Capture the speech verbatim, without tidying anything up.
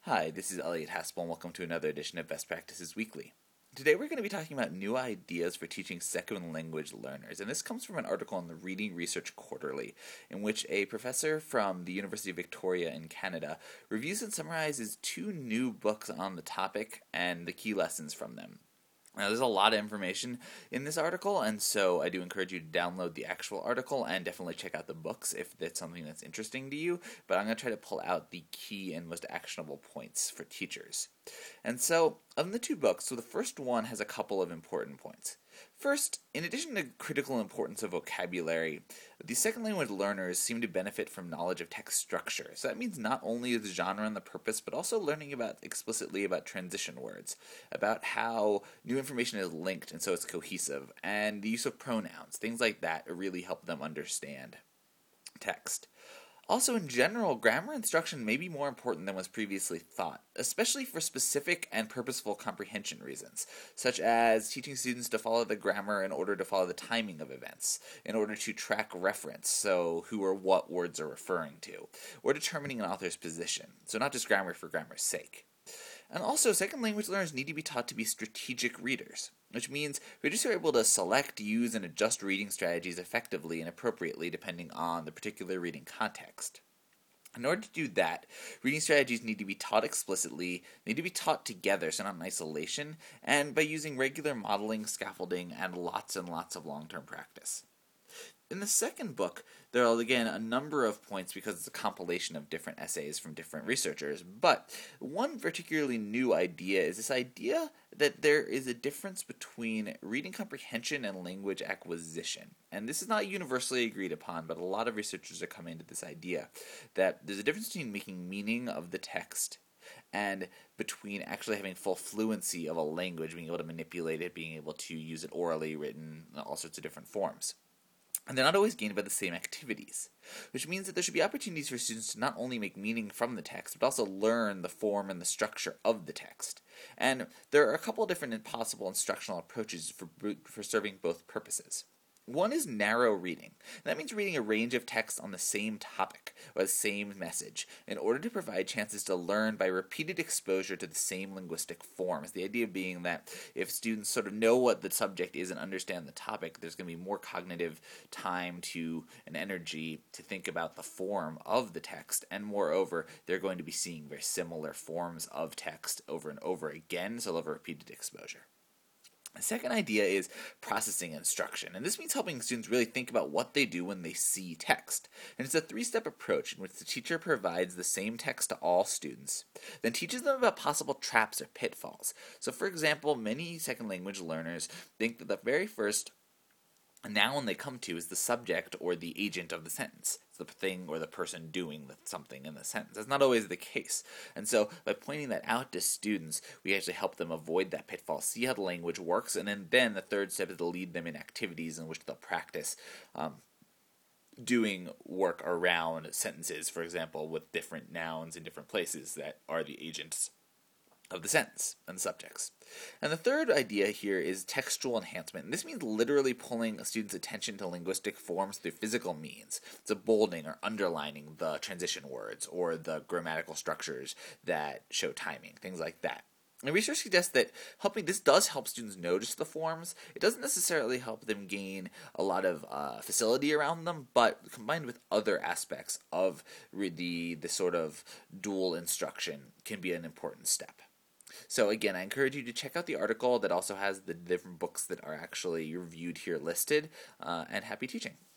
Hi, this is Elliot Haspel, and welcome to another edition of Best Practices Weekly. Today we're going to be talking about new ideas for teaching second language learners, and this comes from an article in the Reading Research Quarterly, in which a professor from the University of Victoria in Canada reviews and summarizes two new books on the topic and the key lessons from them. Now, there's a lot of information in this article, and so I do encourage you to download the actual article and definitely check out the books if that's something that's interesting to you, but I'm going to try to pull out the key and most actionable points for teachers. And so, of the two books, so the first one has a couple of important points. First, in addition to critical importance of vocabulary, the second language learners seem to benefit from knowledge of text structure. So that means not only the genre and the purpose, but also learning about explicitly about transition words, about how new information is linked and so it's cohesive, and the use of pronouns, things like that really help them understand text. Also, in general, grammar instruction may be more important than was previously thought, especially for specific and purposeful comprehension reasons, such as teaching students to follow the grammar in order to follow the timing of events, in order to track reference, so who or what words are referring to, or determining an author's position, so not just grammar for grammar's sake. And also, second language learners need to be taught to be strategic readers, which means readers are able to select, use, and adjust reading strategies effectively and appropriately depending on the particular reading context. In order to do that, reading strategies need to be taught explicitly, need to be taught together, so not in isolation, and by using regular modeling, scaffolding, and lots and lots of long-term practice. In the second book, there are, again, a number of points because it's a compilation of different essays from different researchers, but one particularly new idea is this idea that there is a difference between reading comprehension and language acquisition. And this is not universally agreed upon, but a lot of researchers are coming to this idea that there's a difference between making meaning of the text and between actually having full fluency of a language, being able to manipulate it, being able to use it orally, written, all sorts of different forms. And they're not always gained by the same activities, which means that there should be opportunities for students to not only make meaning from the text, but also learn the form and the structure of the text. And there are a couple of different possible instructional approaches for, for serving both purposes. One is narrow reading. That means reading a range of texts on the same topic or the same message in order to provide chances to learn by repeated exposure to the same linguistic forms. The idea being that if students sort of know what the subject is and understand the topic, there's going to be more cognitive time to and energy to think about the form of the text, and moreover, they're going to be seeing very similar forms of text over and over again, so they'll have repeated exposure. The second idea is processing instruction, and this means helping students really think about what they do when they see text. And it's a three-step approach in which the teacher provides the same text to all students, then teaches them about possible traps or pitfalls. So for example, many second language learners think that the very first noun they come to is the subject or the agent of the sentence. It's the thing or the person doing the, something in the sentence. That's not always the case. And so by pointing that out to students, we actually help them avoid that pitfall, see how the language works, and then, then the third step is to lead them in activities in which they'll practice um, doing work around sentences, for example, with different nouns in different places that are the agents of the sentence and the subjects. And the third idea here is textual enhancement. And this means literally pulling a student's attention to linguistic forms through physical means. So bolding or underlining the transition words or the grammatical structures that show timing, things like that. And research suggests that helping this does help students notice the forms. It doesn't necessarily help them gain a lot of uh, facility around them, but combined with other aspects of the, the sort of dual instruction can be an important step. So again, I encourage you to check out the article that also has the different books that are actually reviewed here listed, uh, and happy teaching.